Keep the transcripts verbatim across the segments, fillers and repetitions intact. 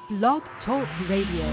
Blog Talk Radio.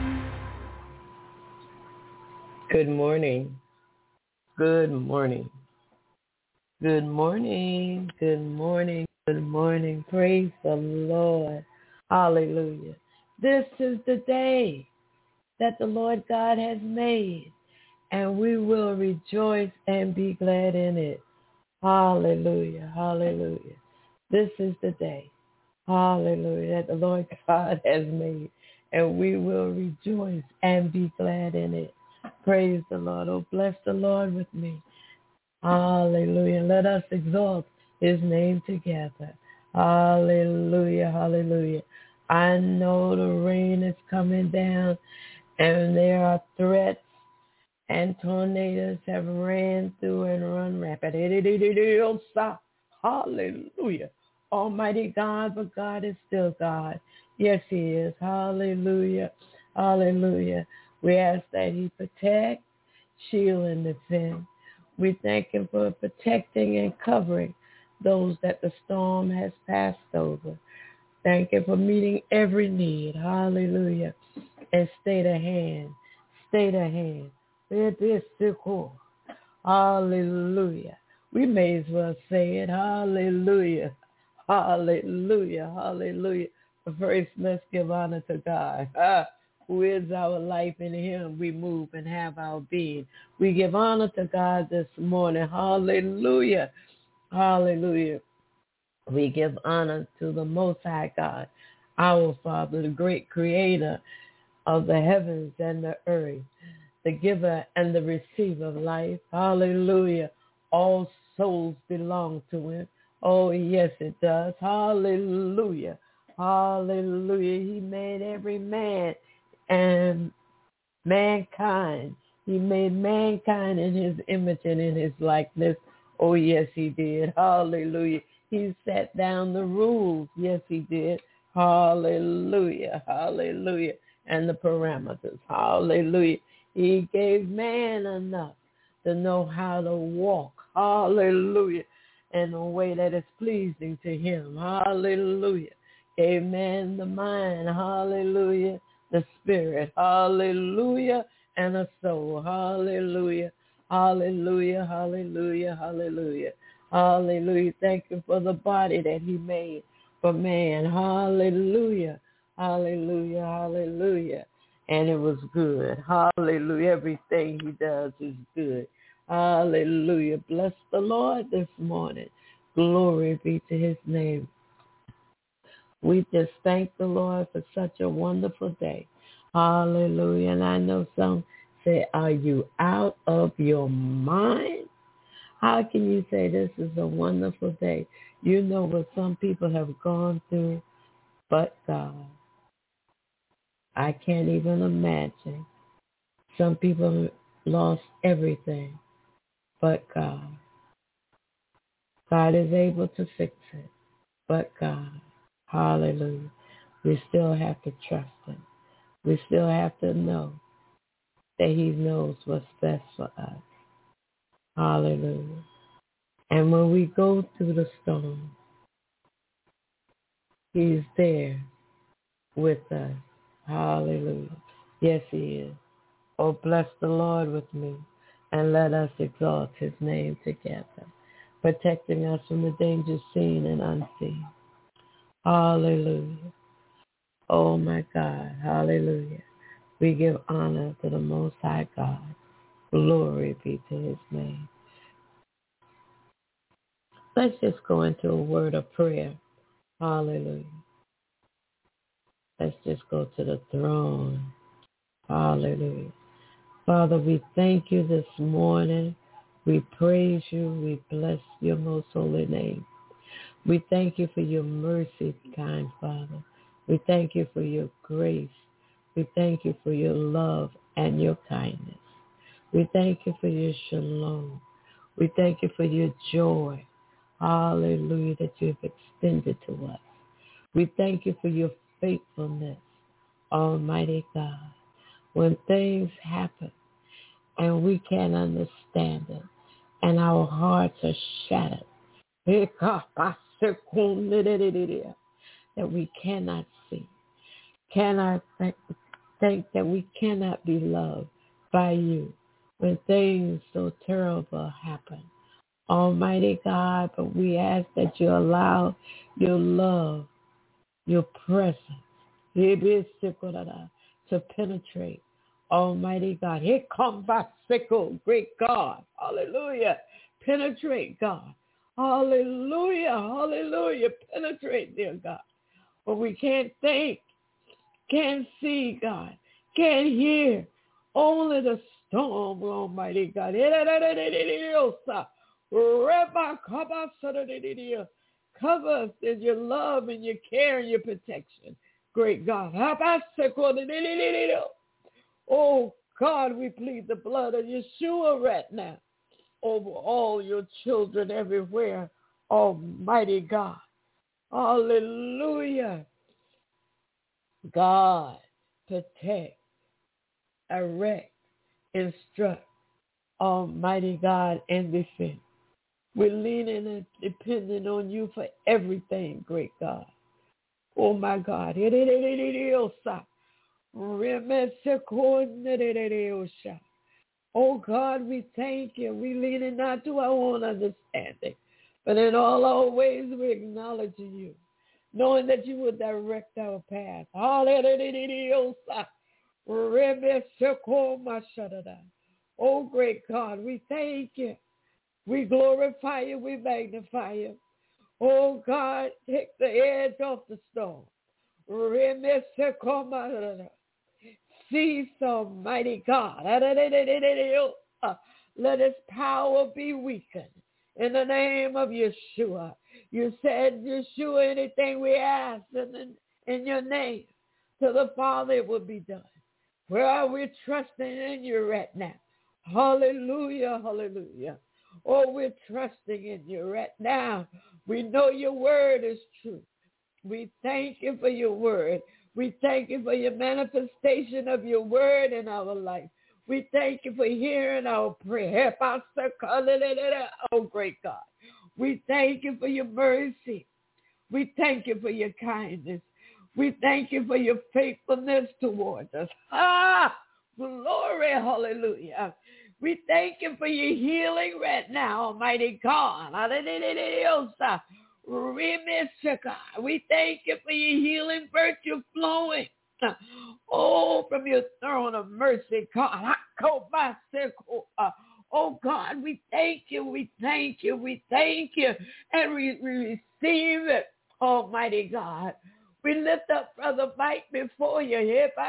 Good morning. Good morning. Good morning. Good morning. Good morning. Praise the Lord. Hallelujah. This is the day that the Lord God has made, and we will rejoice and be glad in it. Hallelujah. Hallelujah. This is the day. Hallelujah. That the Lord God has made, and we will rejoice and be glad in it. Praise the Lord. Oh, bless the Lord with me. Hallelujah. Let us exalt his name together. Hallelujah. Hallelujah. I know the rain is coming down, and there are threats, and tornadoes have ran through and run rapid. Hallelujah. Almighty God, but God is still God. Yes, he is. Hallelujah. Hallelujah. We ask that he protect, shield, and defend. We thank him for protecting and covering those that the storm has passed over. Thank him for meeting every need. Hallelujah. And stay the hand. Stay the hand. It is cool. Hallelujah. We may as well say it. Hallelujah. Hallelujah. Hallelujah. But first, let's give honor to God. Ah, who is our life. In him we move and have our being. We give honor to God this morning. Hallelujah. Hallelujah. We give honor to the Most High God, our Father, the great creator of the heavens and the earth, the giver and the receiver of life. Hallelujah. All souls belong to him. Oh, yes, it does. Hallelujah. Hallelujah. He made every man and mankind. He made mankind in his image and in his likeness. Oh, yes, he did. Hallelujah. He set down the rules. Yes, he did. Hallelujah. Hallelujah. And the parameters. Hallelujah. He gave man enough to know how to walk. Hallelujah. In a way that is pleasing to him. Hallelujah. Gave man the mind. Hallelujah. The spirit. Hallelujah. And a soul. Hallelujah. Hallelujah. Hallelujah. Hallelujah. Hallelujah. Thank you for the body that he made for man. Hallelujah. Hallelujah. Hallelujah. And it was good. Hallelujah. Everything he does is good. Hallelujah. Bless the Lord this morning. Glory be to his name. We just thank the Lord for such a wonderful day. Hallelujah. And I know some say, are you out of your mind? How can you say this is a wonderful day? You know what some people have gone through, but God. I can't even imagine. Some people lost everything, but God. God is able to fix it, but God. Hallelujah. We still have to trust him. We still have to know that he knows what's best for us. Hallelujah. And when we go through the storm, he's there with us. Hallelujah. Yes, he is. Oh, bless the Lord with me, and let us exalt his name together, protecting us from the dangers seen and unseen. Hallelujah. Oh, my God. Hallelujah. We give honor to the Most High God. Glory be to his name. Let's just go into a word of prayer. Hallelujah. Let's just go to the throne. Hallelujah. Father, we thank you this morning. We praise you. We bless your most holy name. We thank you for your mercy, kind Father. We thank you for your grace. We thank you for your love and your kindness. We thank you for your shalom. We thank you for your joy. Hallelujah, that you've extended to us. We thank you for your faithfulness, Almighty God. When things happen and we can't understand it and our hearts are shattered, that we cannot see, cannot think, think that we cannot be loved by you when things so terrible happen. Almighty God, but we ask that you allow your love, your presence, to penetrate. Almighty God, here comes our sickle, great God. Hallelujah. Penetrate, God. Hallelujah. Hallelujah. Penetrate, dear God. But we can't think, can't see, God, can't hear. Only the storm, Almighty God. Cover us in your love and your care and your protection. Great God. Oh, God, we plead the blood of Yeshua right now over all your children everywhere. Almighty God. Hallelujah. God, protect, direct, instruct, Almighty God, and defend. We're leaning and depending on you for everything, great God. Oh, my God. Oh, God, we thank you. We leaning not to our own understanding, but in all our ways we acknowledge you, knowing that you will direct our path. Oh, great God, we thank you. We glorify you. We magnify you. Oh, God, take the edge off the storm. Cease, Almighty God. Let his power be weakened. In the name of Yeshua. You said, Yeshua, anything we ask in, in your name, to the Father it will be done. Where are we trusting in you right now? Hallelujah, hallelujah. Oh, we're trusting in you right now. We know your word is true. We thank you for your word. We thank you for your manifestation of your word in our life. We thank you for hearing our prayer. Oh, great God. We thank you for your mercy. We thank you for your kindness. We thank you for your faithfulness towards us. Ah, glory, hallelujah. We thank you for your healing right now, Almighty God. We thank you for your healing virtue flowing. Oh, from your throne of mercy, God. Oh, God, we thank you, we thank you, we thank you, and we, we receive it, Almighty God. We lift up Brother Mike before you.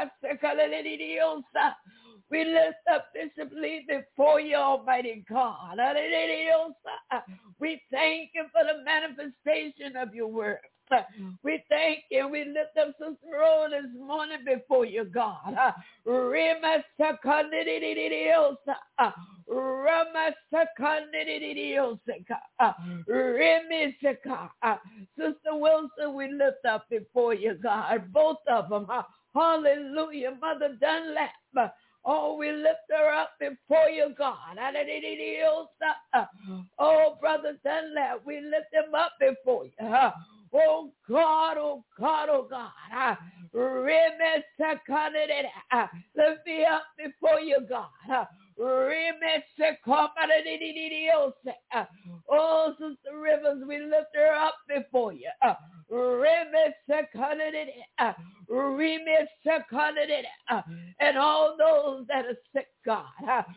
We lift up Bishop Lee before you, Almighty God. We thank you for the manifestation of your word. We thank you. We lift up Sister Rose this morning before you, God. Sister Wilson, we lift up before you, God. Both of them. Hallelujah. Mother Dunlap. Oh, we lift her up before you, God. Oh, Brother Dunlap, we lift him up before you. Oh, God, oh, God, oh, God. Lift me up before you, God. Oh, Sister Rivers, we lift her up before you. And all those that are sick, God.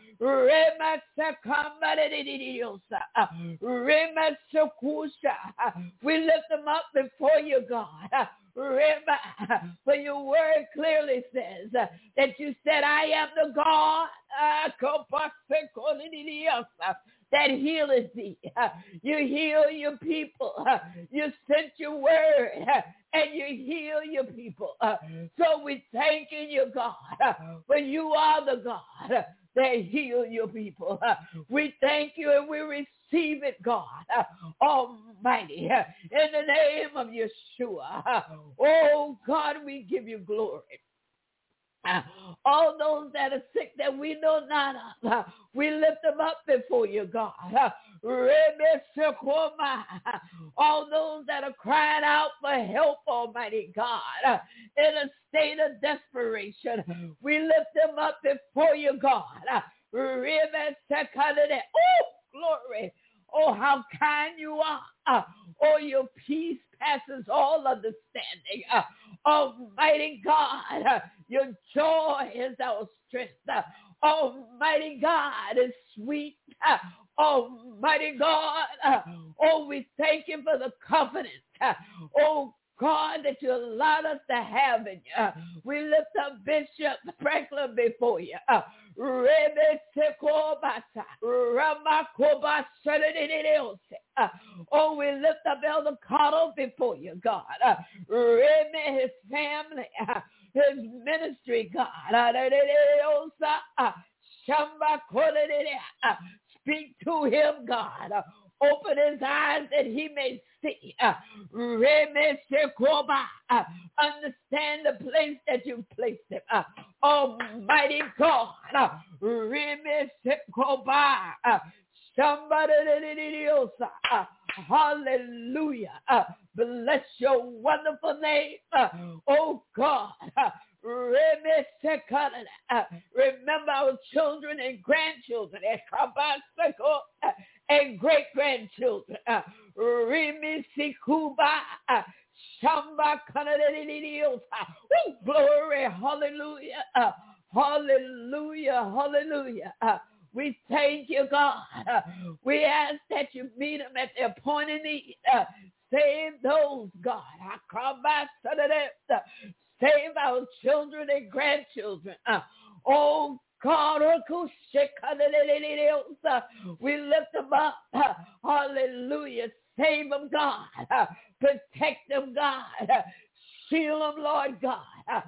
We lift them up before you, God. For your word clearly says that you said, I am the God that healeth thee. You heal your people. You sent your word and you heal your people. So we thank you, God, for you are the God that heal your people. We thank you and we receive it, God Almighty, in the name of Yeshua. Oh, God, we give you glory. All those that are sick that we know not of, we lift them up before you, God. All those that are crying out for help, Almighty God, in a state of desperation, we lift them up before you, God. Oh, glory. Oh, how kind you are. Oh, your peace passes all understanding. Almighty God, your joy is our strength. Almighty God is sweet. Almighty God, oh, we thank you for the covenant. Oh, God, that you allowed us to have in you. We lift up Bishop Franklin before you. Oh, we lift up Elder Cottle before you, God. His family, his ministry, God. Speak to him, God. Open his eyes that he may see. Uh, uh, understand the place that you placed him. Uh, Almighty God. Uh, uh, somebody, uh, hallelujah. Uh, bless your wonderful name. Uh, oh God. Uh, remember our children and grandchildren and great-grandchildren. Glory, hallelujah, hallelujah, hallelujah. We thank you, God. We ask that you meet them at their point of need. Save those, God. Save our children and grandchildren. Uh, oh, God, we lift them up. Uh, hallelujah. Save them, God. Uh, protect them, God. Uh, shield them, Lord God. Uh,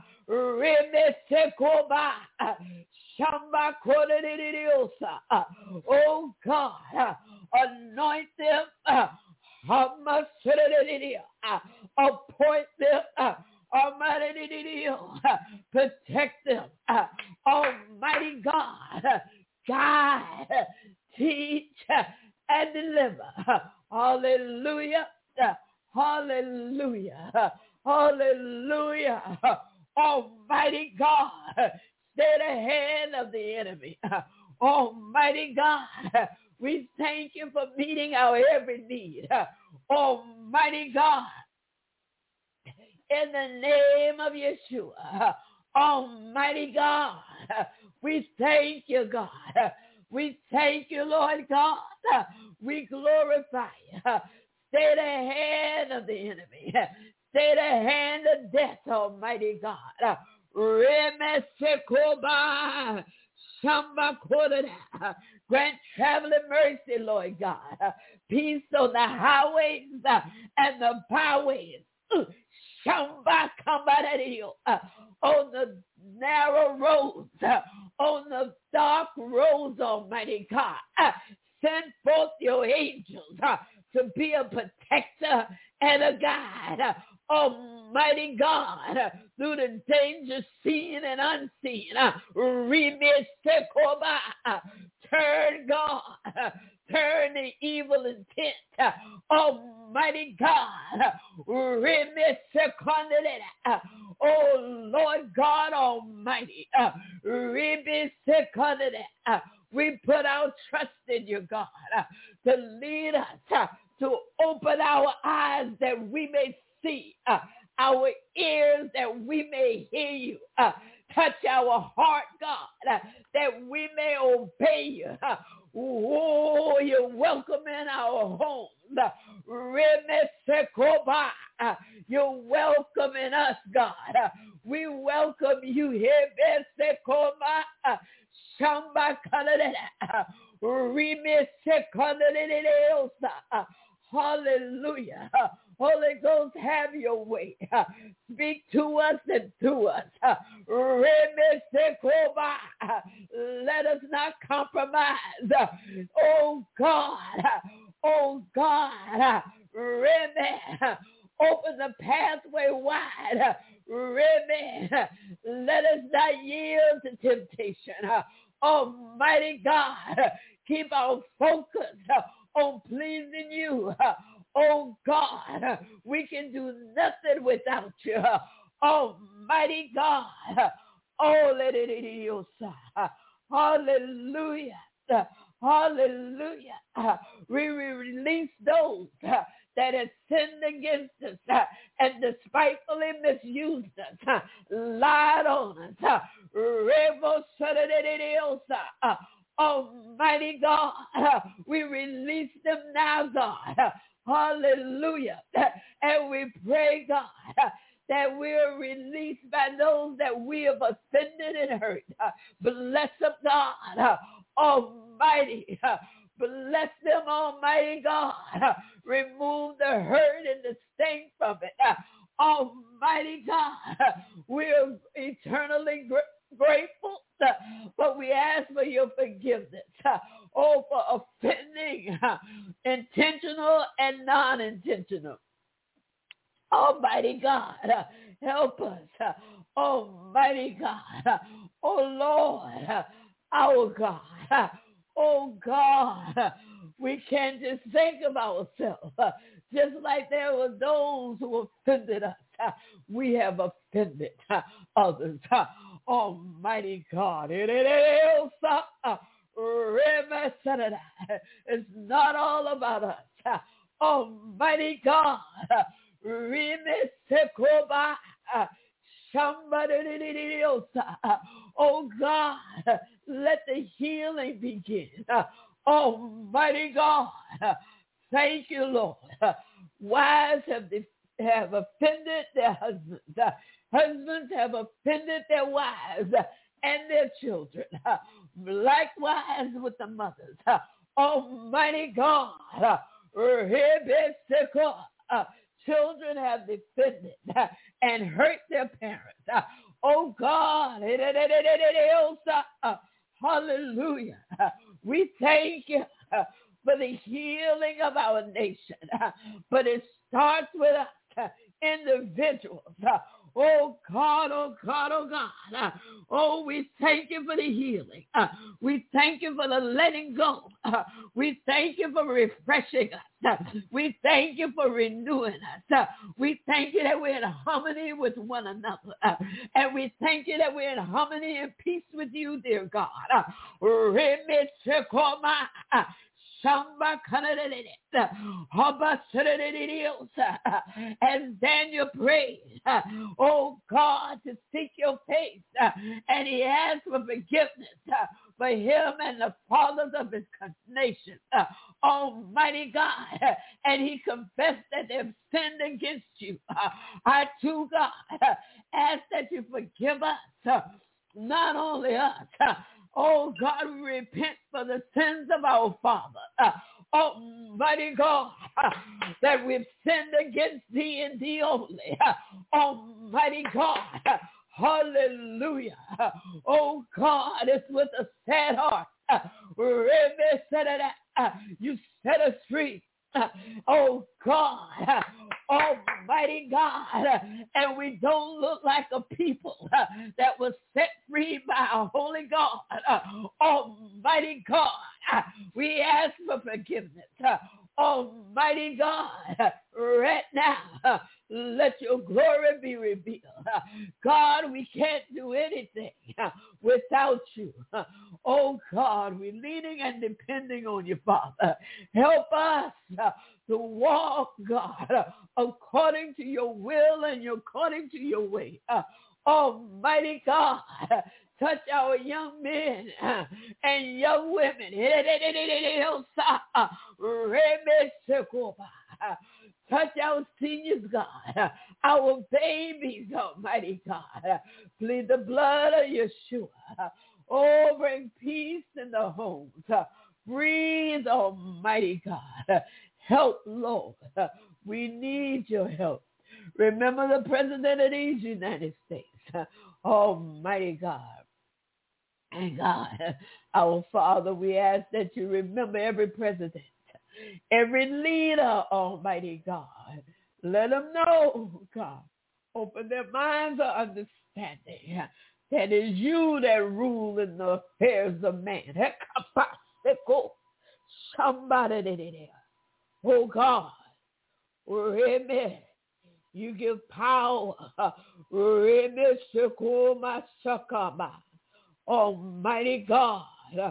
oh, God. Uh, anoint them. Uh, appoint them. Uh, Almighty, protect them. Almighty God, guide, teach, and deliver. Hallelujah, hallelujah, hallelujah. Almighty God, stay the hand of the enemy. Almighty God, we thank you for meeting our every need. Almighty God, in the name of Yeshua, Almighty God, we thank you, God. We thank you, Lord God. We glorify you. Stay the hand of the enemy. Stay the hand of death, Almighty God. Grant traveling mercy, Lord God. Peace on the highways and the byways. Shamba Kambadio, uh, on the narrow roads, uh, on the dark roads, Almighty God. Uh, send forth your angels uh, to be a protector and a guide. Uh, Almighty God, uh, through the dangers seen and unseen. Uh, uh, turn, God. Uh, Turn the evil intent, uh, Almighty God. Uh, oh, Lord God Almighty. Uh, uh, we put our trust in you, God, uh, to lead us, uh, to open our eyes that we may see, uh, our ears that we may hear you. Uh, touch our heart, God, uh, that we may obey you. Uh, Oh, you're welcome in our homes. You're welcome in us, God. We welcome you here. Hallelujah. Holy Ghost, have your way. Speak to us and through us. Let us not compromise. Oh God, oh God, open the pathway wide. Amen. Let us not yield to temptation. Almighty God, keep our focus on pleasing you. Oh God, we can do nothing without you. Almighty God. Oh, let it is. Hallelujah. Hallelujah. We release those that have sinned against us and despitefully misused us, lied on us. Almighty God, we release them now, God. Hallelujah. And we pray, God, that we are released by those that we have offended and hurt. Bless them, God. Almighty. Bless them, Almighty God. Remove the hurt and the sting from it. Almighty God, we are eternally gr- grateful, but we ask for your forgiveness. Oh, for offending, intentional and non-intentional. Almighty God, help us. Almighty God, oh Lord, our God. Oh God, we can't just think of ourselves. Just like there were those who offended us, we have offended others. Almighty God, it's not all about us. Almighty God, oh God, let the healing begin. Almighty God, thank you, Lord. Wives have, have offended their husbands. Husbands have offended their wives and their children. Likewise with the mothers. Almighty God, children have defended and hurt their parents. Oh God, hallelujah. We thank you for the healing of our nation. But it starts with us, individuals. Oh God, oh God, oh God. Oh, we thank you for the healing. We thank you for the letting go. We thank you for refreshing us. We thank you for renewing us. We thank you that we're in harmony with one another. And we thank you that we're in harmony and peace with you, dear God. And Daniel prayed, oh God, to seek your face. And he asked for forgiveness for him and the fathers of his nation. Almighty God. And he confessed that they've sinned against you. I too, God, ask that you forgive us. Not only us. Oh God, we repent for the sins of our father. Uh, Almighty God, uh, that we've sinned against thee and thee only. Uh, Almighty God, uh, hallelujah. Uh, oh God, it's with a sad heart. Uh, uh, you set us free. Uh, oh God, uh, Almighty God, uh, and we don't look like a people uh, that was set free by our holy God. Uh, Almighty God, uh, we ask for forgiveness. Uh, Almighty God, uh, right now, uh, let your glory be revealed. Uh, God, we can't do anything uh, without you. Uh, oh God, we're leaning and depending on you, Father. Help us uh, to walk, God, uh, according to your will and according to your way. Uh, Almighty God, uh, touch our young men uh, and young women. Uh, Touch our seniors, God, our babies, Almighty God. Plead the blood of Yeshua. Oh, bring peace in the homes. Breathe, Almighty God. Help, Lord. We need your help. Remember the President of these United States. Almighty God. And God, our Father, we ask that you remember every president. Every leader, Almighty God, let them know, God, Open their minds of understanding. That is you that rule in the affairs of man. Somebody there. Oh God. Amen. You give power. Almighty God.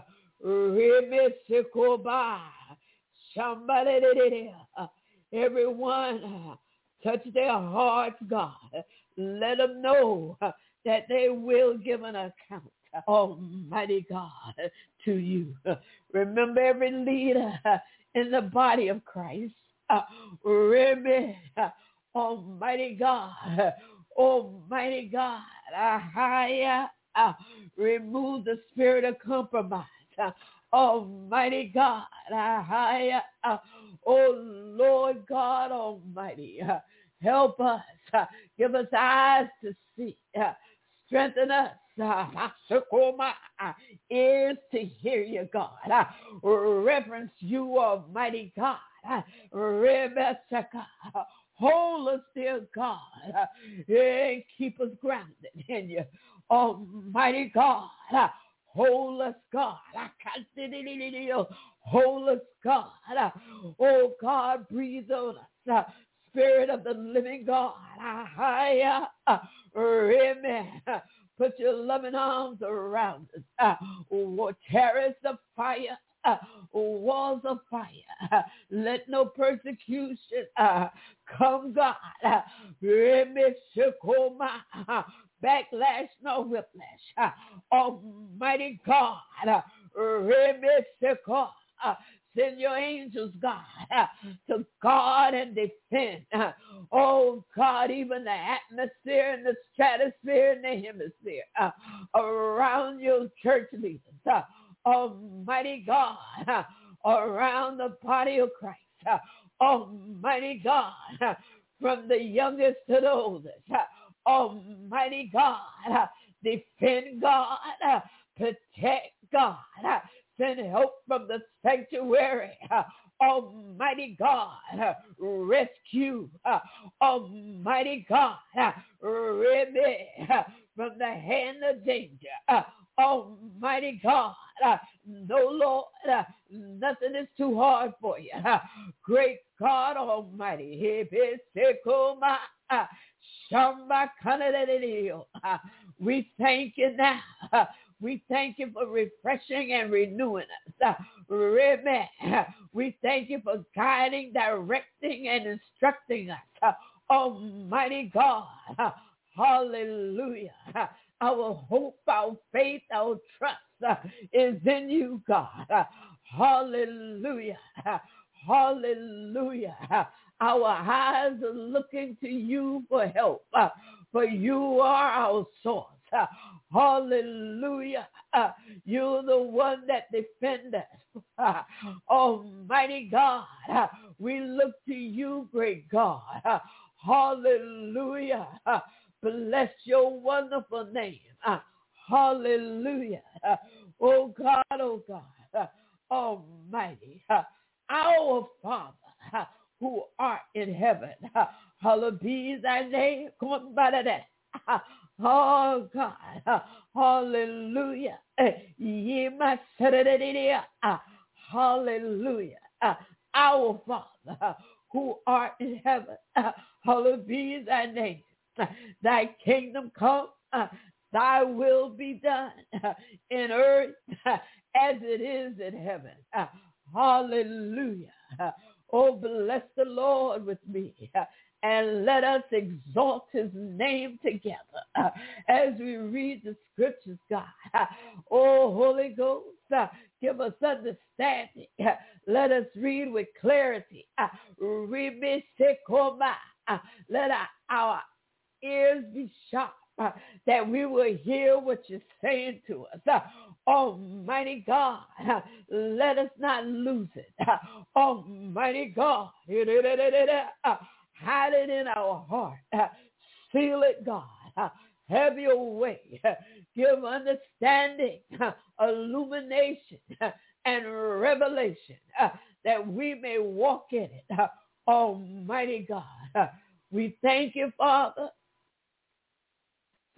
Somebody there. Everyone touch their hearts, God. Let them know that they will give an account, Almighty God, to you. Remember every leader in the body of Christ. Remember, Almighty God, Almighty God, uh, remove the spirit of compromise. Almighty God, uh, oh Lord God Almighty, uh, help us, uh, give us eyes to see, uh, strengthen us, uh, ears to hear you, God, uh, reverence you, Almighty God, uh, hold us, dear God, uh, and keep us grounded in you, Almighty God. Uh, Hold us, God. Hold us, God. Oh, God, breathe on us. Spirit of the living God. Amen. Put your loving arms around us. Terrace of fire. Walls of fire. Let no persecution come, God. Backlash, no whiplash. Almighty God, send your angels, God, to guard and defend. Oh, God, even the atmosphere and the stratosphere and the hemisphere around your church leaders. Almighty God, around the body of Christ. Almighty God, from the youngest to the oldest. Almighty God, defend God, protect God, send help from the sanctuary. Almighty God, rescue. Almighty God, remedy from the hand of danger. Almighty God, no Lord, nothing is too hard for you. Great God Almighty, we thank you now. We thank you for refreshing and renewing us. We thank you for guiding, directing, and instructing us. Almighty God, hallelujah. Our hope, our faith, our trust is in you, God. Hallelujah. Hallelujah. Our eyes are looking to you for help, uh, for you are our source. Uh, hallelujah. Uh, you're the one that defends us. Uh, Almighty God, uh, we look to you, great God. Uh, hallelujah. Uh, bless your wonderful name. Uh, hallelujah. Uh, oh God, oh God, uh, Almighty, uh, our Father, uh, who art in heaven, hallowed be thy name. Come on, by that. Oh God, hallelujah. Hallelujah. Our Father, who art in heaven, hallowed be thy name. Thy kingdom come, thy will be done in earth as it is in heaven. Hallelujah. Oh, bless the Lord with me, and let us exalt his name together uh, as we read the scriptures, God. Oh, Holy Ghost, uh, give us understanding. Let us read with clarity. Uh, let our, our ears be sharp, uh, that we will hear what you're saying to us. Uh, Almighty God, uh, let us not lose it. Uh, Almighty God, uh, hide it in our heart. Uh, seal it, God. Uh, have your way. Uh, give understanding, uh, illumination, uh, and revelation, uh, that we may walk in it. Uh, Almighty God, uh, we thank you, Father.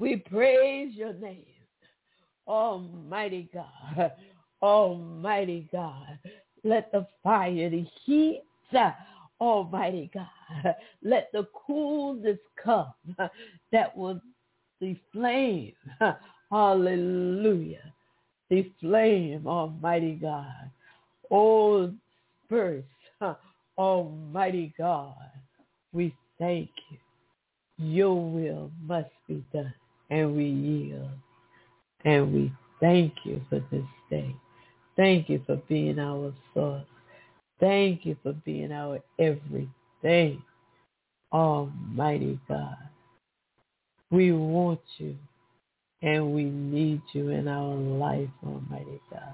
We praise your name, Almighty God. Almighty God. Let the fire, the heat, uh, Almighty God, let the coolness come uh, that will the flame, uh, hallelujah, the flame, Almighty God. Oh, first, uh, Almighty God, we thank you. Your will must be done, and we yield, and we thank you for this day. Thank you for being our source. Thank you for being our everything, Almighty God. We want you and we need you in our life, Almighty God.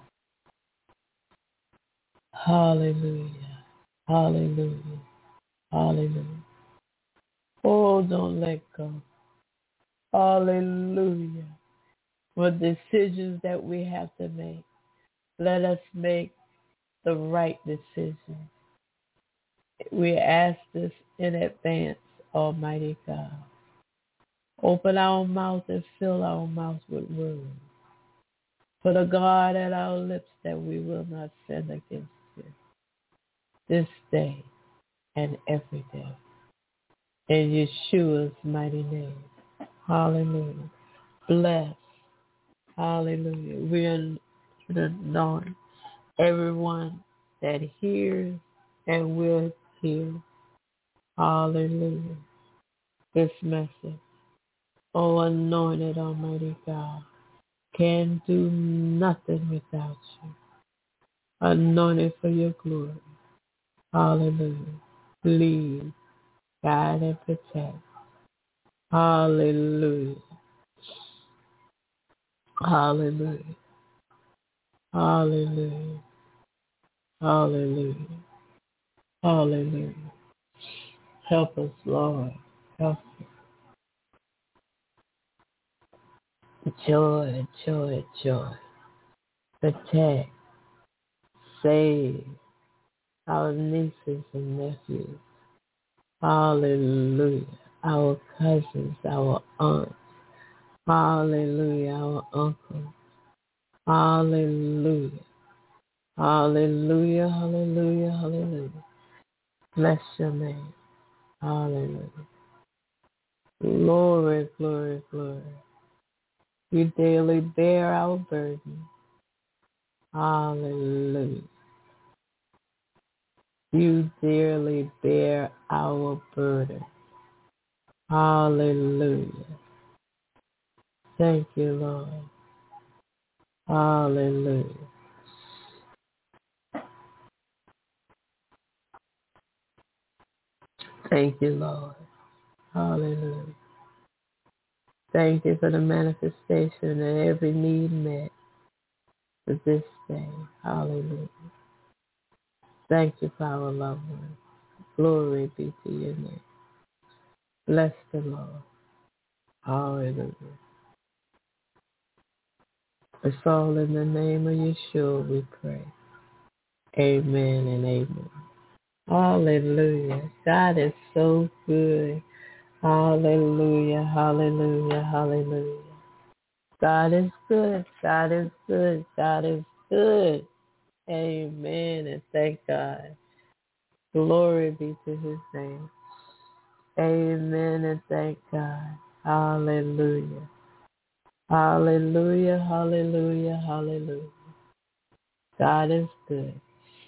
Hallelujah. Hallelujah. Hallelujah. Oh, don't let go. Hallelujah. For decisions that we have to make, let us make the right decision. We ask this in advance, Almighty God. Open our mouth and fill our mouth with words. Put a guard at our lips that we will not sin against you this day and every day. In Yeshua's mighty name. Hallelujah. Bless. Hallelujah. We anoint everyone that hears and will hear. Hallelujah. This message. Oh, anointed Almighty God, can do nothing without you. Anointed for your glory. Hallelujah. Lead, guide, and protect. Hallelujah. Hallelujah. Hallelujah. Hallelujah. Hallelujah. Help us, Lord. Help us. Joy, joy, joy. Protect. Save our nieces and nephews. Hallelujah. Our cousins, our aunts. Hallelujah. Our uncles. Hallelujah. Hallelujah. Hallelujah. Hallelujah. Bless your name. Hallelujah. Glory, glory, glory. You daily bear our burden. Hallelujah. You dearly bear our burden. Hallelujah. Thank you, Lord. Hallelujah. Thank you, Lord. Hallelujah. Thank you for the manifestation and every need met for this day. Hallelujah. Thank you for our loved ones. Glory be to your name. Bless the Lord. Hallelujah. It's all in the name of Yeshua we pray. Amen and amen. Hallelujah. God is so good. Hallelujah. Hallelujah. Hallelujah. God is good. God is good. God is good. Amen and thank God. Glory be to his name. Amen and thank God. Hallelujah. Hallelujah. Hallelujah. Hallelujah. God is good.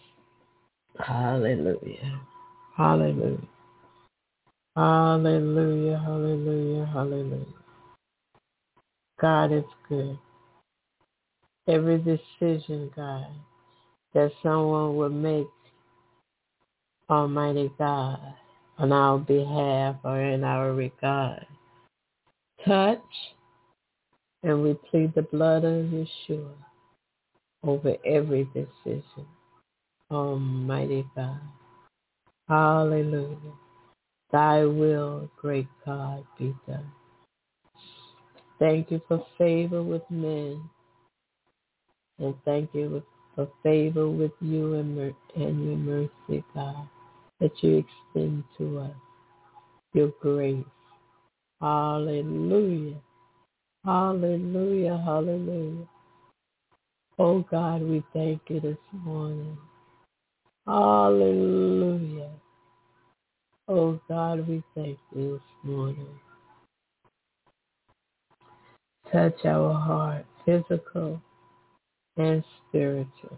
Hallelujah. Hallelujah. Hallelujah. Hallelujah. Hallelujah. God is good. Every decision, God, that someone would make, Almighty God, on our behalf or in our regard, touch, and we plead the blood of Yeshua over every decision. Almighty God. Hallelujah. Thy will, great God, be done. Thank you for favor with men. And thank you for favor with you and, mer- and your mercy, God, that you extend to us. Your grace. Hallelujah. Hallelujah, hallelujah. Oh God, we thank you this morning. Hallelujah. Oh God, we thank you this morning. Touch our heart, physical and spiritual.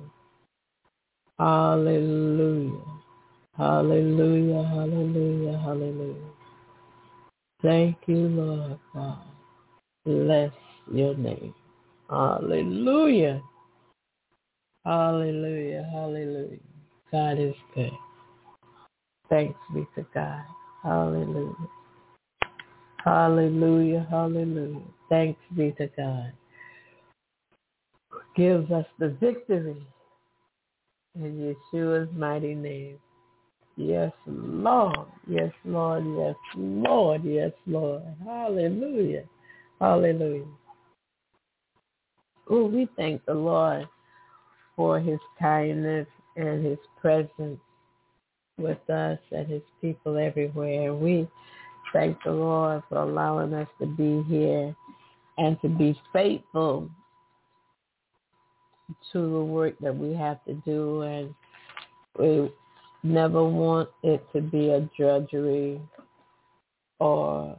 Hallelujah. Hallelujah, hallelujah, hallelujah. Thank you, Lord God. Bless your name. Hallelujah. Hallelujah, hallelujah. God is good. Thanks be to God. Hallelujah. Hallelujah, hallelujah. Thanks be to God. Gives us the victory in Yeshua's mighty name. Yes, Lord. Yes, Lord. Yes, Lord. Yes, Lord. Hallelujah. Hallelujah. Oh, we thank the Lord for his kindness and his presence with us and his people everywhere. We thank the Lord for allowing us to be here and to be faithful to the work that we have to do. And we never want it to be a drudgery or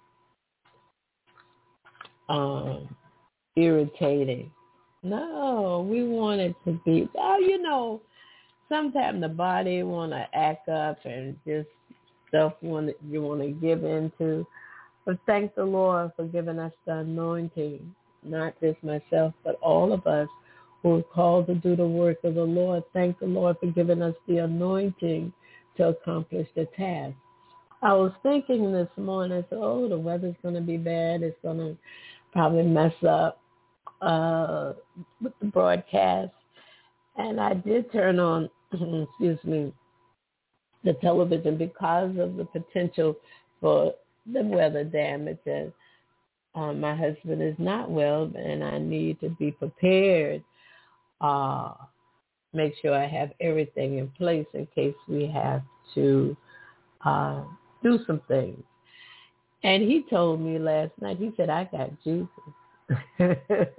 um, irritating. No, we want it to be, oh, you know, sometimes the body want to act up and just stuff want you want to give into. But thank the Lord for giving us the anointing, not just myself, but all of us who are called to do the work of the Lord. Thank the Lord for giving us the anointing to accomplish the task. I was thinking this morning, I said, oh, the weather's going to be bad. It's going to probably mess up uh, with the broadcast. And I did turn on, excuse me, the television because of the potential for the weather damage. And um, my husband is not well, and I need to be prepared, uh, make sure I have everything in place in case we have to uh, do some things. And he told me last night, he said, I got Jesus.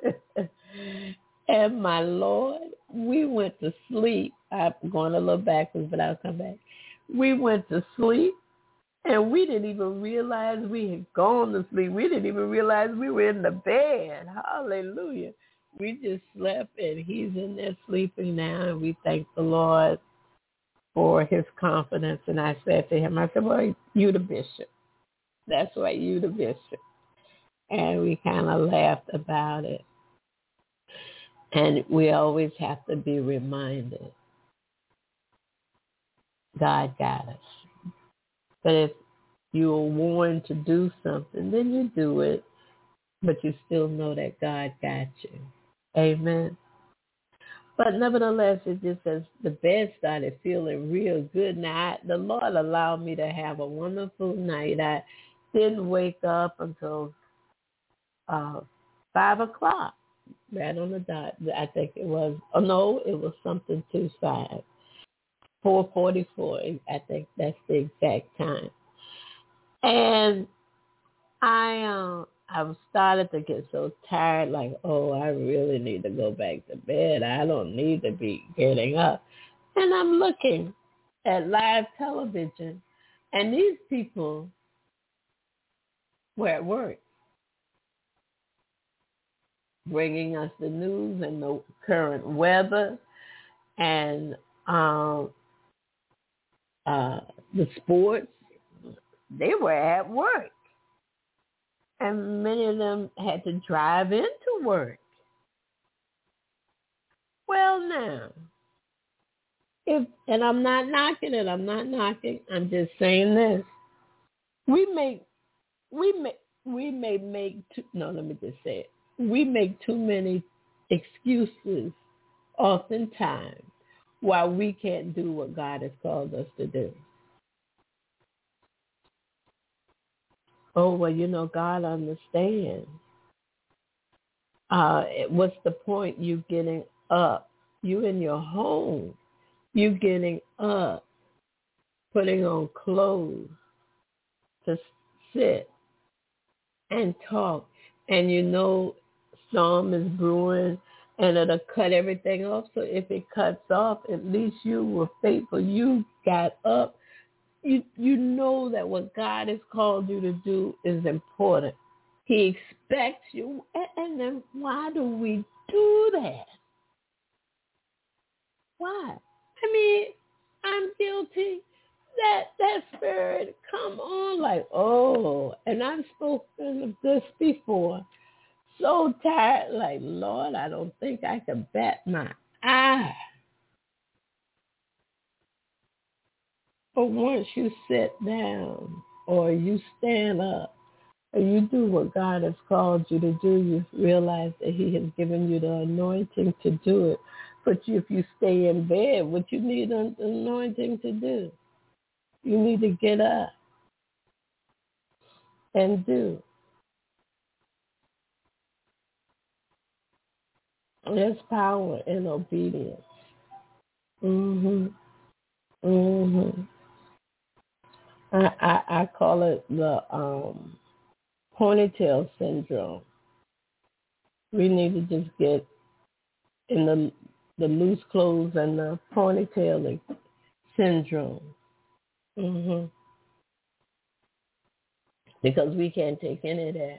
And my Lord, we went to sleep. I'm going a little backwards, but I'll come back. We went to sleep, and we didn't even realize we had gone to sleep. We didn't even realize we were in the bed. Hallelujah. We just slept, and he's in there sleeping now, and we thank the Lord for his confidence. And I said to him, I said, well, you the bishop. That's why you the bishop. And we kind of laughed about it. And we always have to be reminded, God got us. But if you are warned to do something, then you do it, but you still know that God got you. Amen. But nevertheless, it just says the bed started feeling real good. Now, I, the Lord allowed me to have a wonderful night. I didn't wake up until uh, five o'clock. Right on the dot. I think it was, oh no, it was something to five. four forty-four, I think that's the exact time. And I uh, I started to get so tired, like, oh, I really need to go back to bed. I don't need to be getting up. And I'm looking at live television, and these people were at work, bringing us the news and the current weather and um, uh, the sports. They were at work. And many of them had to drive into work. Well, now, if and I'm not knocking it, I'm not knocking. I'm just saying this. We make, we make, we may make, too, no, let me just say it. We make too many excuses oftentimes why we can't do what God has called us to do. Oh, well, you know, God understands. Uh, what's the point you getting up? You in your home. You getting up, putting on clothes to sit and talk. and you know storm is brewing and it'll cut everything off. So if it cuts off, at least you were faithful. You got up. You you know that what God has called you to do is important. He expects you. And, and then why do we do that? Why? I mean, I'm guilty. That that spirit come on like, oh, and I've spoken of this before. So tired, like, Lord, I don't think I can bat my eye. But once you sit down or you stand up or you do what God has called you to do, you realize that he has given you the anointing to do it. But you, if you stay in bed, what you need an anointing to do? You need to get up and do. There's power in obedience. Mhm. Mhm. I, I I call it the um, ponytail syndrome. We need to just get in the the loose clothes and the ponytail syndrome. Mhm. Because we can't take any of that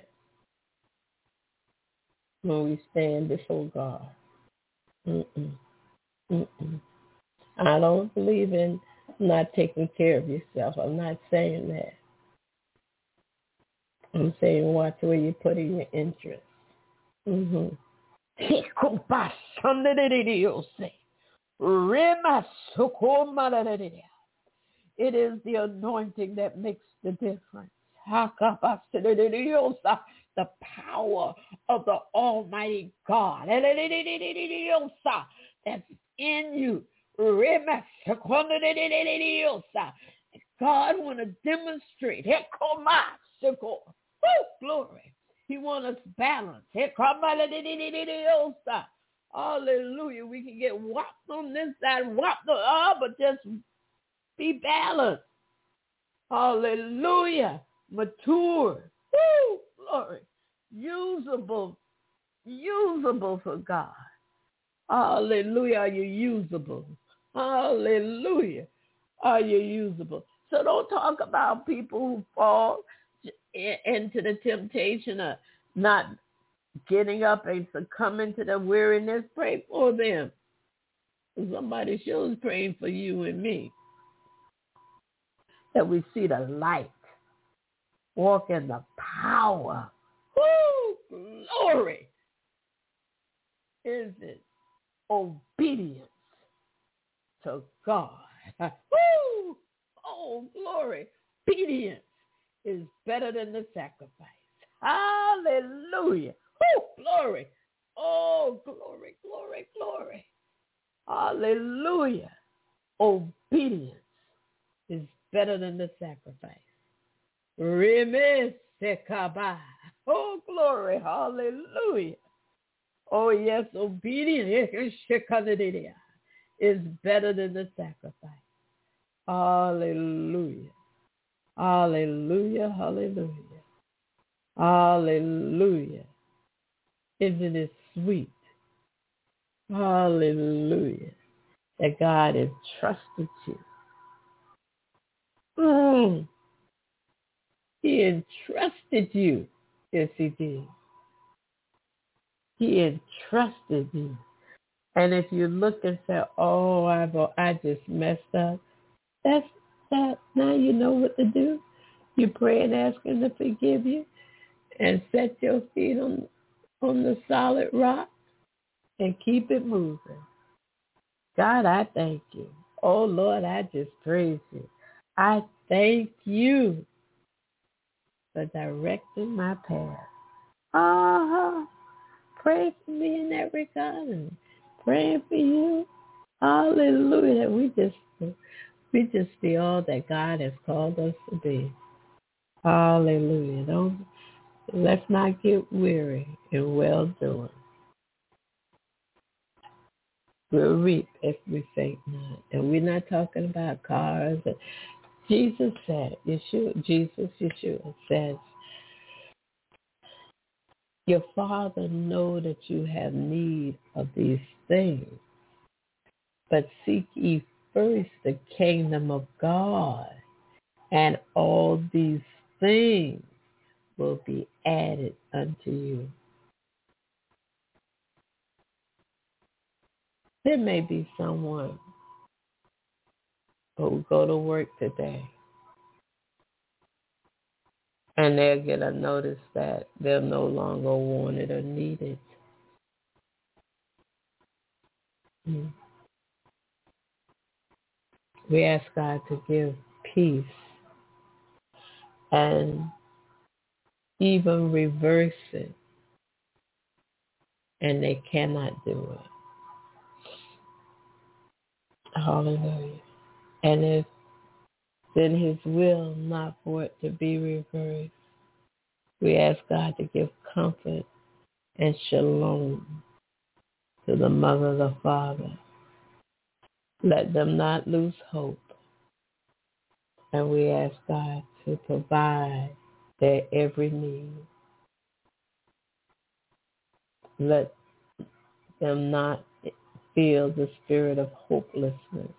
when we stand before God. Mm-mm. Mm-mm. I don't believe in not taking care of yourself. I'm not saying that. I'm saying watch where you're putting your interest. Mm-hmm. It is the anointing that makes the difference. The power of the Almighty God that's in you. God want to demonstrate. Woo, glory. He wants us balanced. Hallelujah. We can get whopped on this side, whopped on oh, but just be balanced. Hallelujah. Mature. Woo, glory. Usable. Usable for God. Hallelujah. Are you usable? Hallelujah. Are you usable? So don't talk about people who fall into the temptation of not getting up and succumbing to the weariness. Pray for them. Somebody sure is praying for you and me. That we see the light. Walk in the power. Woo! Glory. Is it obedience to God? Woo! Oh, glory. Obedience is better than the sacrifice. Hallelujah. Woo! Glory. Oh, glory, glory, glory. Hallelujah. Obedience is better than the sacrifice. Remesekaba. Oh, glory. Hallelujah. Oh, yes, obedience is better than the sacrifice. Hallelujah. Hallelujah. Hallelujah. Hallelujah. Isn't it sweet? Hallelujah. That God has trusted you. Mm. He entrusted you. Yes, he did. He entrusted you. And if you look and say, oh, I've, I just messed up, that's that. Now you know what to do. You pray and ask him to forgive you and set your feet on, on the solid rock and keep it moving. God, I thank you. Oh, Lord, I just praise you. I thank you for directing my path. Uh-huh. Pray for me in that regard and praying for you. Hallelujah. That we just we just be all that God has called us to be. Hallelujah. Don't let's not get weary in well doing. We'll reap if we faint not. And we're not talking about cars. Jesus said, Yeshua, Jesus, Yeshua says, Your Father know that you have need of these things. But seek ye first the kingdom of God, and all these things will be added unto you. There may be someone who will go to work today, and they'll get a notice that they're no longer wanted or needed. Mm. We ask God to give peace and even reverse it, and they cannot do it. Hallelujah. And if in his will not for it to be reversed, we ask God to give comfort and shalom to the mother, the father. Let them not lose hope. And we ask God to provide their every need. Let them not feel the spirit of hopelessness.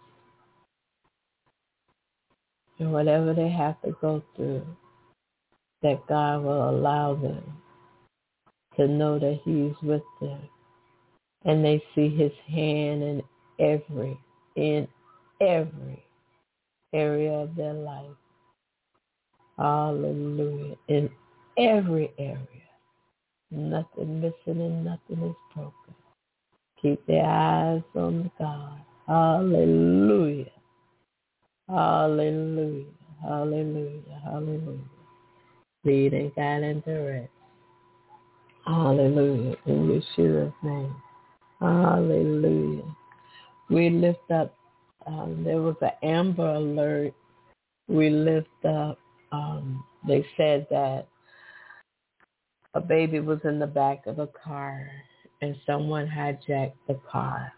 And whatever they have to go through, that God will allow them to know that he's with them. And they see his hand in every, in every area of their life. Hallelujah. In every area. Nothing missing and nothing is broken. Keep their eyes on God. Hallelujah. Hallelujah. Hallelujah. Hallelujah. Lead and guide and direct. Hallelujah. In Yeshua's name. Hallelujah. We lift up, um, there was an Amber Alert. We lift up, um, they said that a baby was in the back of a car and someone hijacked the car.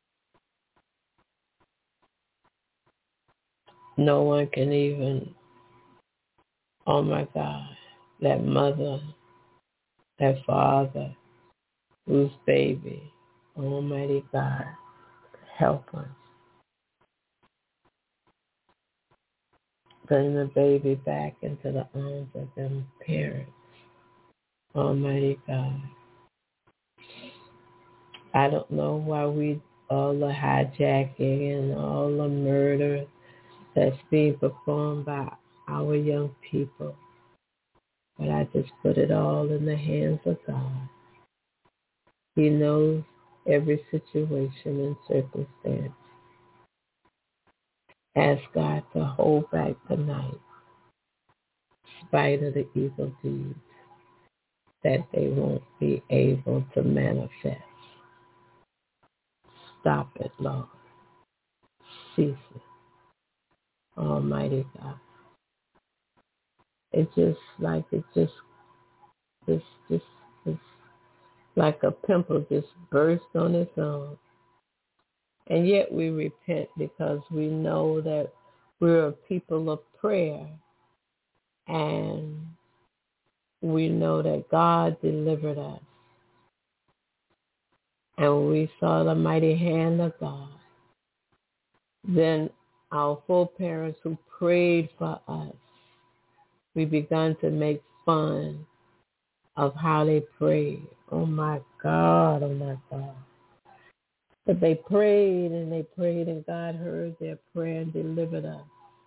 No one can even, oh my God, that mother, that father, whose baby, Almighty God, help us. Bring the baby back into the arms of them parents. Almighty God. I don't know why we, all the hijacking and all the murder that's being performed by our young people. But I just put it all in the hands of God. He knows every situation and circumstance. Ask God to hold back the night, in spite of the evil deeds, that they won't be able to manifest. Stop it, Lord. Cease it. Almighty God. It's just like, it just, it's just, it's like a pimple just burst on its own. And yet we repent because we know that we're a people of prayer. And we know that God delivered us. And we saw the mighty hand of God. Then our foreparents who prayed for us, we began to make fun of how they prayed. Oh my God, oh my God. But they prayed and they prayed and God heard their prayer and delivered us.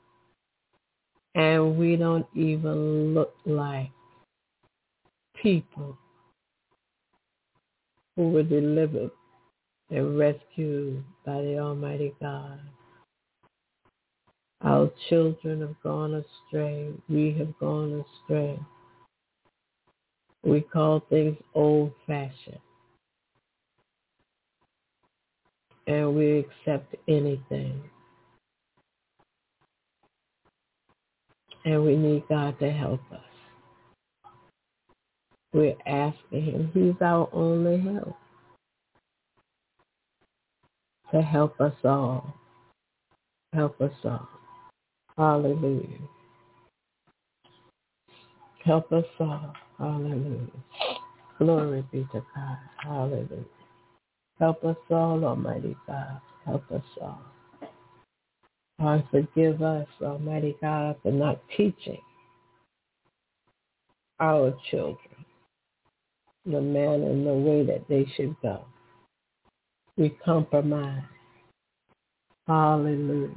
And we don't even look like people who were delivered and rescued by the Almighty God. Our children have gone astray. We have gone astray. We call things old-fashioned. And we accept anything. And we need God to help us. We're asking him. He's our only help. To help us all. Help us all. Hallelujah. Help us all. Hallelujah. Glory be to God. Hallelujah. Help us all, Almighty God. Help us all. Lord, forgive us, Almighty God, for not teaching our children the manner and the way that they should go. We compromise. Hallelujah.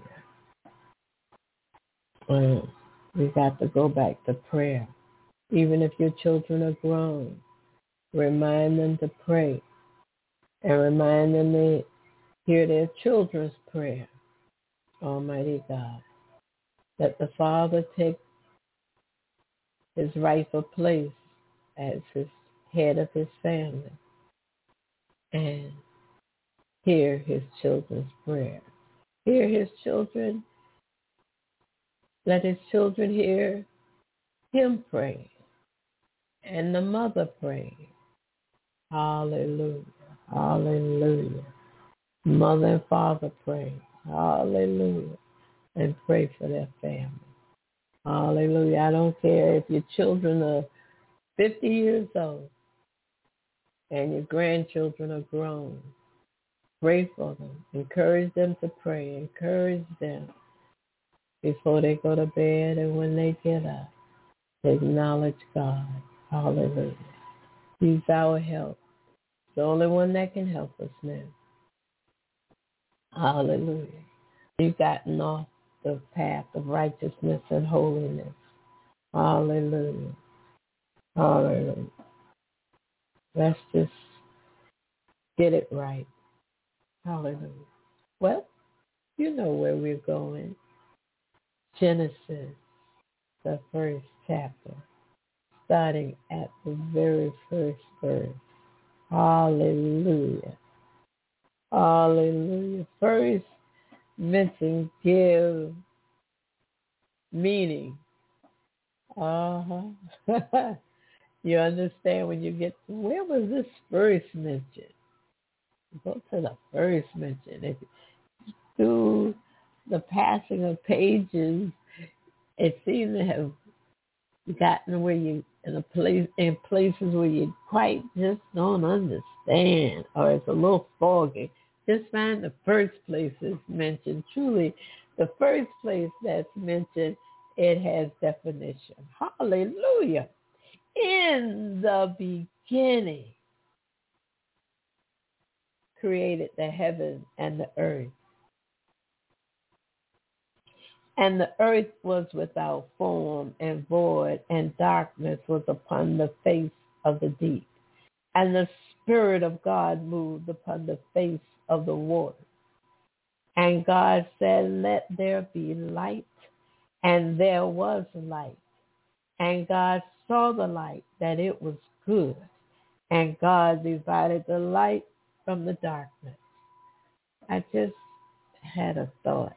And we got to go back to prayer. Even if your children are grown, remind them to pray and remind them to hear their children's prayer. Almighty God, let the father take his rightful place as his head of his family and hear his children's prayer. Hear his children. Let his children hear him pray and the mother pray. Hallelujah. Hallelujah. Mother and father pray. Hallelujah. And pray for their family. Hallelujah. I don't care if your children are fifty years old and your grandchildren are grown. Pray for them. Encourage them to pray. Encourage them before they go to bed and when they get up. Acknowledge God. Hallelujah. He's our help. The only one that can help us now. Hallelujah. You've gotten off the path of righteousness and holiness. Hallelujah. Hallelujah. Let's just get it right. Hallelujah. Well, you know where we're going. Genesis, the first chapter, starting at the very first verse. Hallelujah. Hallelujah. First mention give meaning. Uh-huh. You understand when you get to, where was this first mention? Go to the first mention. If through the passing of pages, it seems to have gotten where you in a place in places where you quite just don't understand, or it's a little foggy. Just find the first place is mentioned. Truly, the first place that's mentioned, it has definition. Hallelujah. In the beginning, created the heaven and the earth. And the earth was without form and void, and darkness was upon the face of the deep. And the Spirit of God moved upon the face of the water. And God said, let there be light. And there was light. And God saw the light, that it was good. And God divided the light from the darkness. I just had a thought.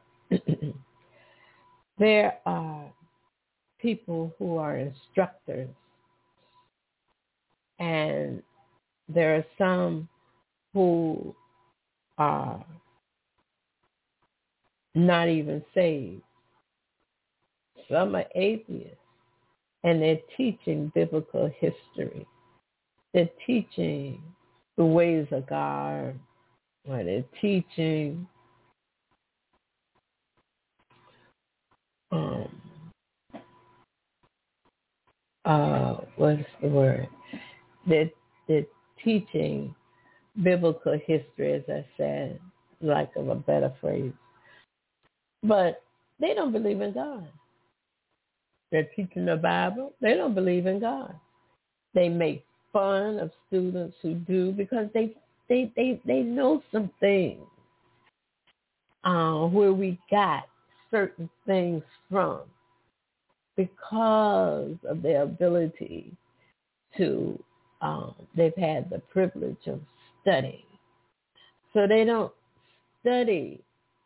There are people who are instructors, and there are some who are not even saved. Some are atheists, and they're teaching biblical history. They're teaching the ways of God, or they're teaching um, uh, what's the word? They're, they're teaching biblical history, as I said, lack of a better phrase. But they don't believe in God. They're teaching the Bible. They don't believe in God. They make fun of students who do because they they they, they know some things uh, where we got certain things from because of their ability to, um, they've had the privilege of studying. So they don't study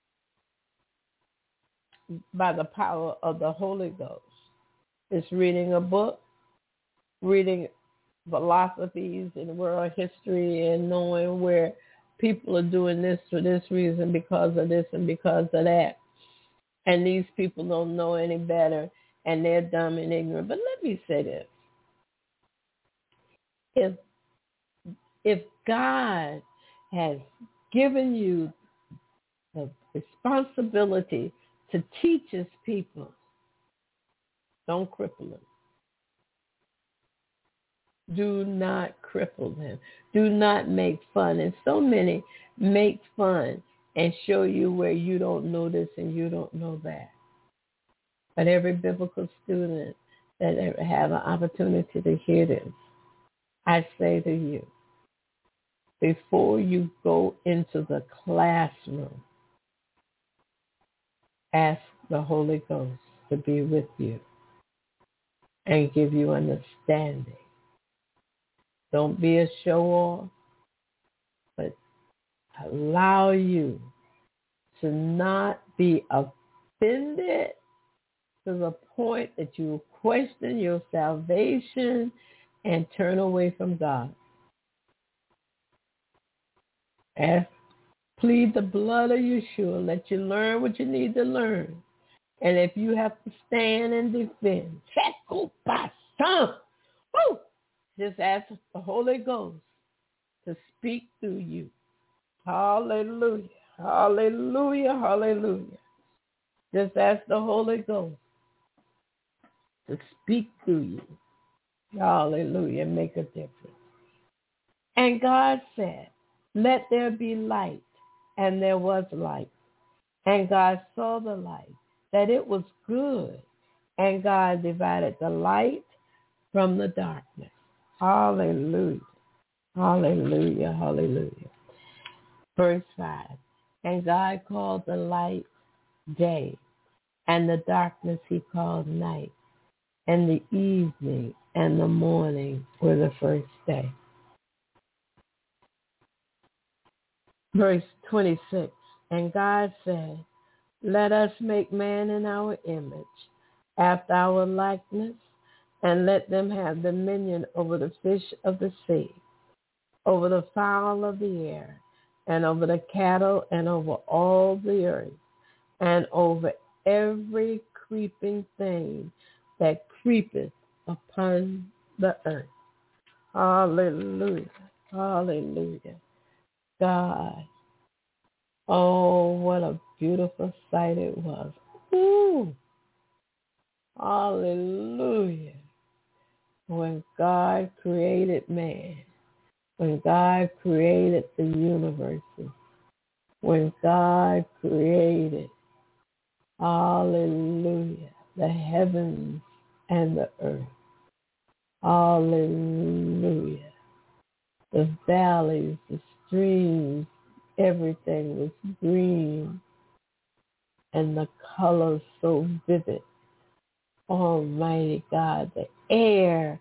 by the power of the Holy Ghost. It's reading a book, reading philosophies in world history, and knowing where people are doing this for this reason, because of this and because of that. And these people don't know any better, and they're dumb and ignorant. But let me say this. If if God has given you the responsibility to teach his people, don't cripple them. Do not cripple them. Do not make fun. And so many make fun and show you where you don't know this and you don't know that. But every biblical student that ever have an opportunity to hear this, I say to you, before you go into the classroom, ask the Holy Ghost to be with you and give you understanding. Don't be a show-off, but allow you to not be offended to the point that you question your salvation and turn away from God. Ask, plead the blood of Yeshua. Let you learn what you need to learn. And if you have to stand and defend, woo, just ask the Holy Ghost to speak through you. Hallelujah. Hallelujah. Hallelujah. Just ask the Holy Ghost to speak through you. Hallelujah. Make a difference. And God said, let there be light. And there was light. And God saw the light, that it was good. And God divided the light from the darkness. Hallelujah. Hallelujah. Hallelujah. Verse five. And God called the light day, and the darkness he called night. And the evening and the morning were the first day. Verse twenty-six. And God said, let us make man in our image, after our likeness, and let them have dominion over the fish of the sea, over the fowl of the air, and over the cattle, and over all the earth, and over every creeping thing that creepeth upon the earth. Hallelujah. Hallelujah. God. Oh, what a beautiful sight it was. Ooh. Hallelujah. When God created man, when God created the universes, when God created, hallelujah, the heavens and the earth. Hallelujah. The valleys, the streams, everything was green and the colors so vivid. Almighty God, the air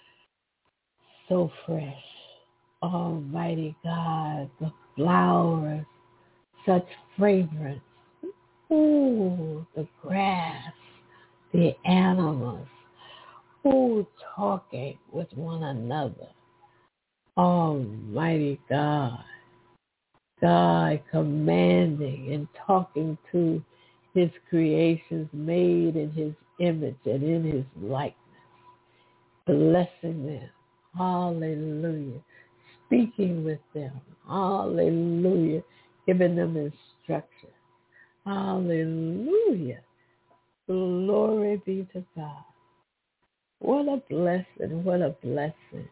so fresh. Almighty God, the flowers, such fragrance. Ooh, the grass, the animals, ooh, talking with one another. Almighty God, God commanding and talking to his creations made in his image and in his likeness, blessing them. Hallelujah. Speaking with them. Hallelujah. Giving them instruction. Hallelujah. Glory be to God. What a blessing. What a blessing.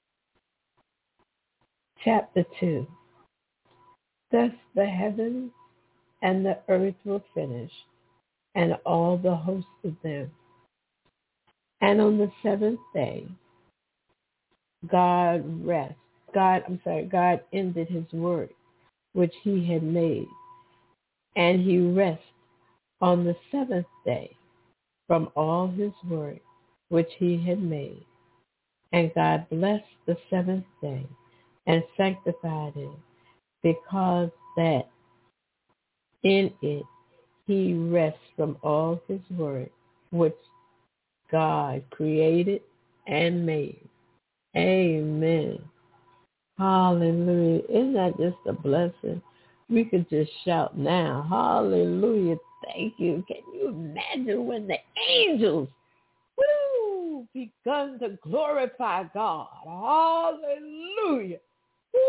Chapter two. Thus the heavens and the earth were finished, and all the hosts of them. And on the seventh day, God rest. God, I'm sorry, God ended his work which he had made, and he rested on the seventh day from all his work which he had made. And God blessed the seventh day and sanctified it, because that in it he rests from all his work which God created and made. Amen. Hallelujah. Isn't that just a blessing? We could just shout now. Hallelujah. Thank you. Can you imagine when the angels, woo, begun to glorify God? Hallelujah.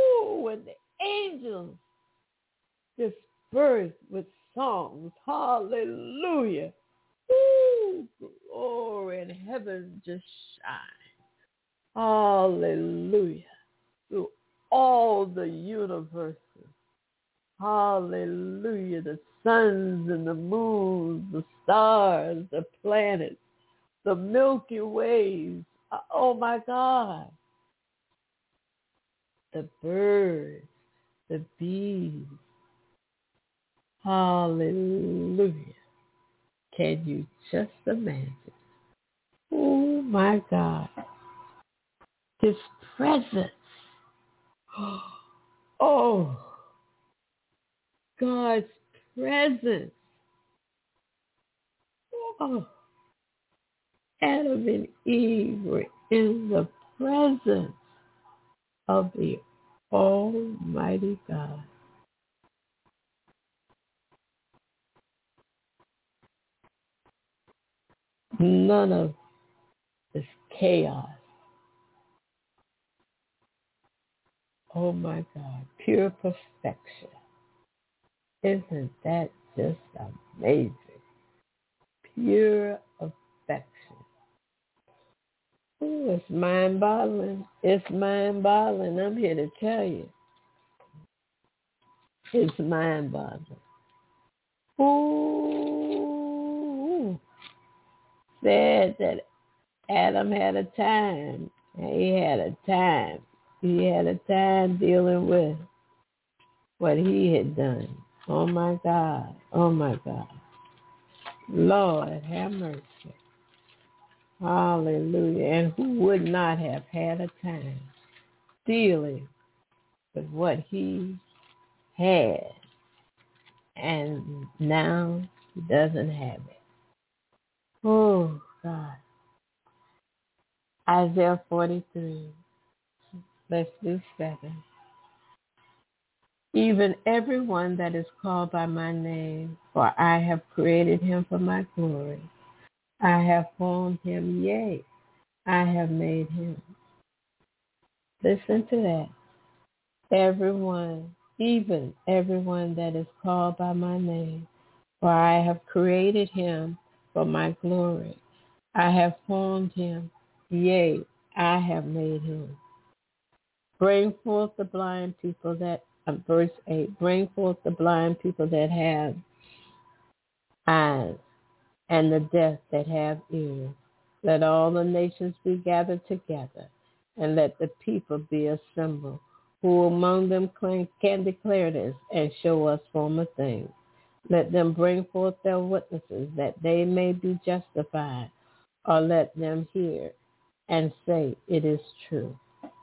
and the angels dispersed with songs. Hallelujah. Woo, glory, and heaven just shine. Hallelujah. Through all the universes. Hallelujah. The suns and the moons, the stars, the planets, the Milky Ways. Oh my God. The birds, the bees. Hallelujah. Can you just imagine? Oh my God. His presence. Oh, God's presence. Oh, Adam and Eve were in the presence of the Almighty God. None of this chaos. Oh my God, pure perfection. Isn't that just amazing? Pure affection. Oh, it's mind-boggling. It's mind-boggling. I'm here to tell you. It's mind-boggling. Ooh. Said that Adam had a time. He had a time. He had a time dealing with what he had done. Oh, my God. Oh, my God. Lord, have mercy. Hallelujah. And who would not have had a time dealing with what he had, and now he doesn't have it. Oh, God. Isaiah forty-three. Let's do seven. Even everyone that is called by my name, for I have created him for my glory. I have formed him, yea, I have made him. Listen to that. Everyone, even everyone that is called by my name, for I have created him for my glory. I have formed him, yea, I have made him. Bring forth the blind people that, uh, verse eight, bring forth the blind people that have eyes, and the deaf that have ears. Let all the nations be gathered together, and let the people be assembled. Who among them can declare this and show us former things? Let them bring forth their witnesses, that they may be justified, or let them hear and say, it is true.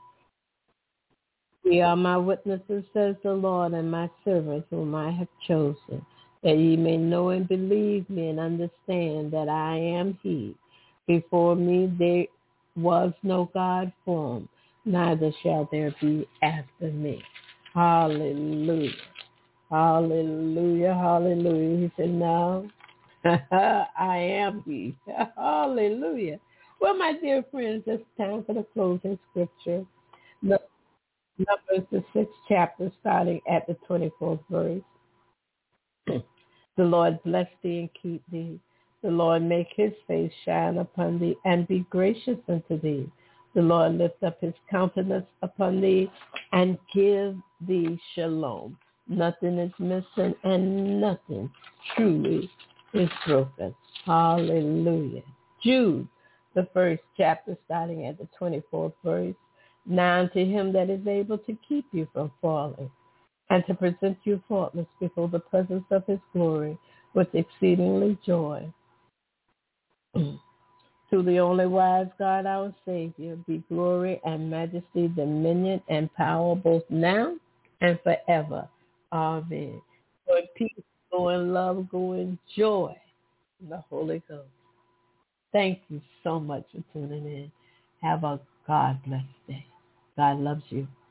Ye are my witnesses, says the Lord, and my servants whom I have chosen, that ye may know and believe me and understand that I am he. Before me there was no God formed, neither shall there be after me. Hallelujah. Hallelujah. Hallelujah. He said, no, I am he. Hallelujah. Well, my dear friends, it's time for the closing scripture. The Numbers, the sixth chapter, starting at the twenty-fourth verse. The Lord bless thee and keep thee. The Lord make his face shine upon thee and be gracious unto thee. The Lord lift up his countenance upon thee and give thee shalom. Nothing is missing and nothing truly is broken. Hallelujah. Jude, the first chapter, starting at the twenty-fourth verse. Now unto him that is able to keep you from falling, and to present you faultless before the presence of his glory with exceedingly joy. To the only wise God, our Savior, be glory and majesty, dominion and power, both now and forever. Amen. Go in peace, go in love, go in joy in the Holy Ghost. Thank you so much for tuning in. Have a God-blessed day. God loves you.